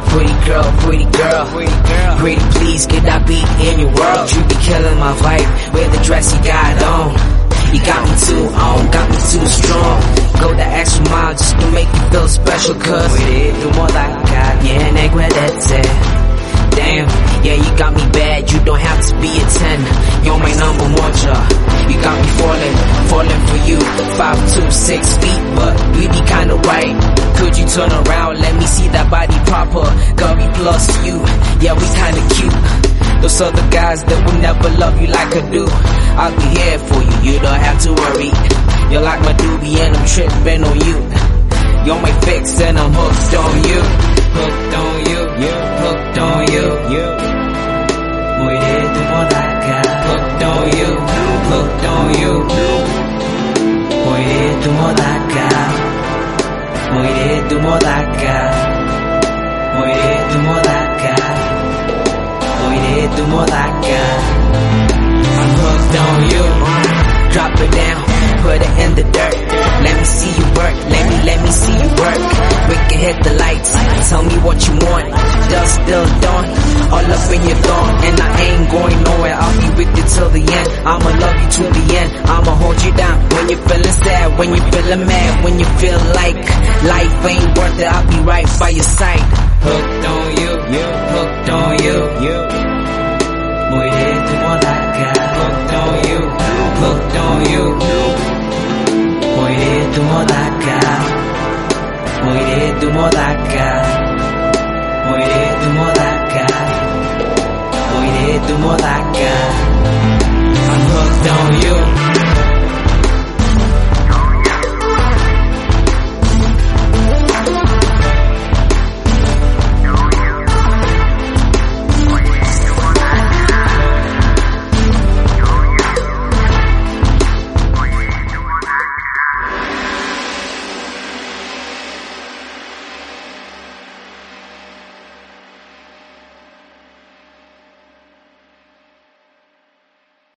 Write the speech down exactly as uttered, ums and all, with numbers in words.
Pretty girl, pretty girl, pretty girl, pretty please, could I be in your world? You be killing my vibe with the dress you got on. You got me too on, got me too strong. Go the extra mile just to make you feel special, cause puedes tu moda viene cuídate. Damn, yeah, you got me bad, you don't have to be a ten. You're my number one, ja. You got me falling, falling for you. Five, two, six feet, but we be kinda right. Could you turn around, let me see that body proper? Girl, we plus you, yeah, we kinda cute. Those other guys that will never love you like I do, I'll be here for you, you don't have to worry. You're like my doobie and I'm tripping on you. You're my fix and I'm hooked on you. Hooked on you, hooked on you. Muere tu modaca. Hooked on you, hooked on you. Muere tu modaca. Muere tu modaca. Muere tu modaca. Muere tu modaca. I'm hooked on you. Drop it down, put it in the dirt. Let me see you work, let me, let me see you work. We can hit the lights, tell me what you want. Dusk still dawn, all up in your thought. And I ain't going nowhere, I'll be with you till the end. I'ma love you to the end, I'ma hold you down. When you're feeling sad, when you're feeling mad, when you feel like life ain't worth it, I'll be right by your side. Hooked on you, hooked on you. Muere tu modaca. Hooked on you, hooked on you. Muere tu modaca. Muere tu modaca. Muere tu modaca. Muere tu modaca. I'm hooked on you.